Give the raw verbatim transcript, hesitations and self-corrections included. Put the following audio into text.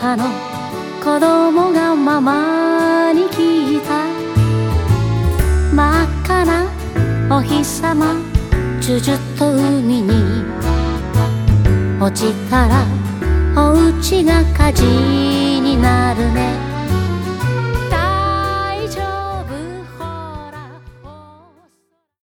島の子供がママに聞いた。真っ赤なお日様チュチュッと海に落ちたらお家が火事になるね。